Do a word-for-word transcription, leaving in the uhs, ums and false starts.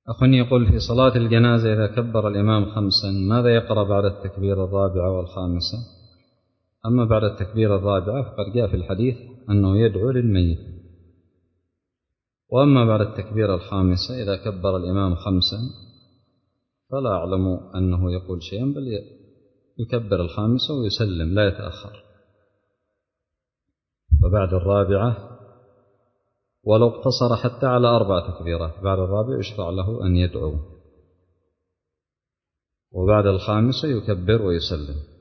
أخني يقول في صلاة الجنازة إذا كبر الإمام خمسا ماذا يقرأ بعد التكبير الرابعة والخامسة؟ أما بعد التكبير الرابعة فقد جاء في الحديث أنه يدعو للميت، وأما بعد التكبير الخامسة إذا كبر الإمام خمسا فلا أعلم أنه يقول شيئا، بل يكبر الخامسة ويسلم لا يتأخر. فبعد الرابعة ولو اقتصر حتى على أربع تكبيرات بعد الرابع يشرع له أن يدعو، وبعد الخامسة يكبر ويسلم.